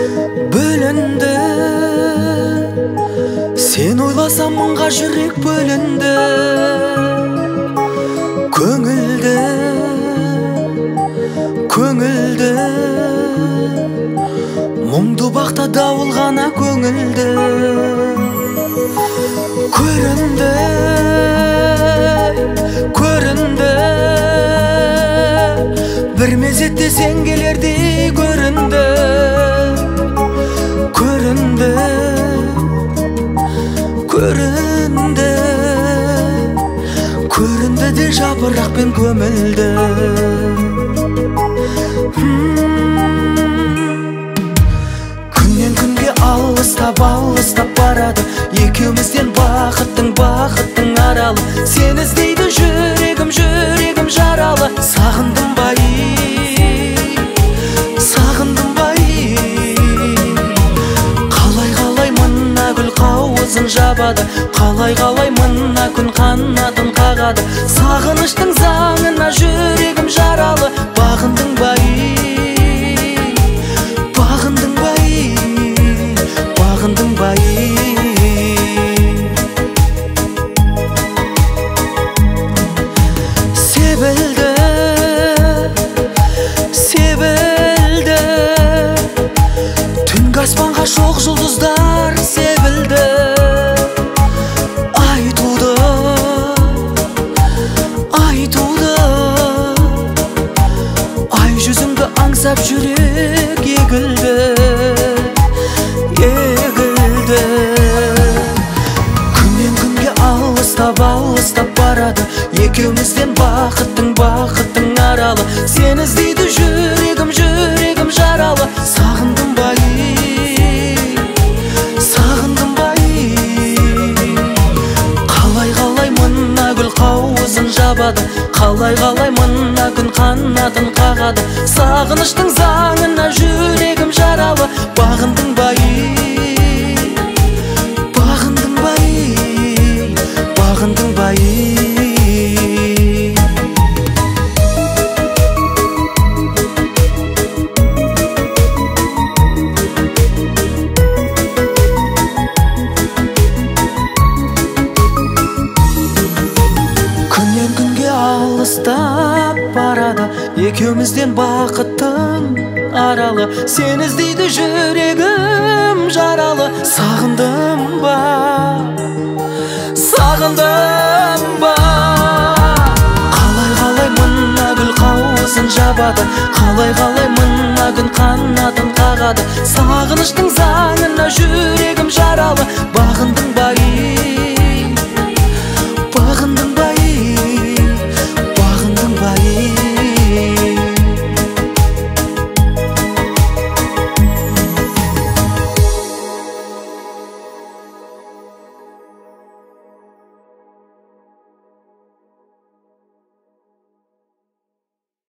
бөлінді. Сен ойласам мыңға жүрек бөлінді. Көңілді, көңілді, мұңды бақта дауыл ғана көңілді. Көрінді, көрінді, бір мезетте сен келердей көрінді. Көрінді, көрінді, көрінді де жапырақпен көмілді. Күннен күнге алыстап барады, екеумізден бақыттың аралы. Сен іздейді жүрегім жаралы. Сағындым бай, сағындым бай. Қалай мына гүл қауызын жабады, қалай мына күн қанатын қағады. Сағыныштың заңына жүрегім жаралы. Бағындың бай, бағындың бай, бағындың бай. Себілді, себілді, түнгі аспанға шоқ жұлдыздар себілді. Ай туды, ай туды, ай жүзіңді аңсап жүрек егілді, егілді. Күннен күнге алыстап барады, екеумізден бақыттың аралы. Сен іздейді жүрегім жаралы. Сағындым бай, сағындым бай. Қалай мына гүл қауызын жабады, қалай мына күн қанатын қағады. Сағыныштың заңына жүрегім жаралы. Бағындың бай, бағындың бай, бағындың бай. Күннен күнге алыстап барады, екеумізден бақыттың аралы. Сен іздейді жүрегім жаралы. Сағындым ба, сағындым ба. Қалай мына гүл қауызын жабады, қалай мына күн қанатын қағады. Сағыныштың заңына жүрегім жаралы. Бағындың бай, бағындың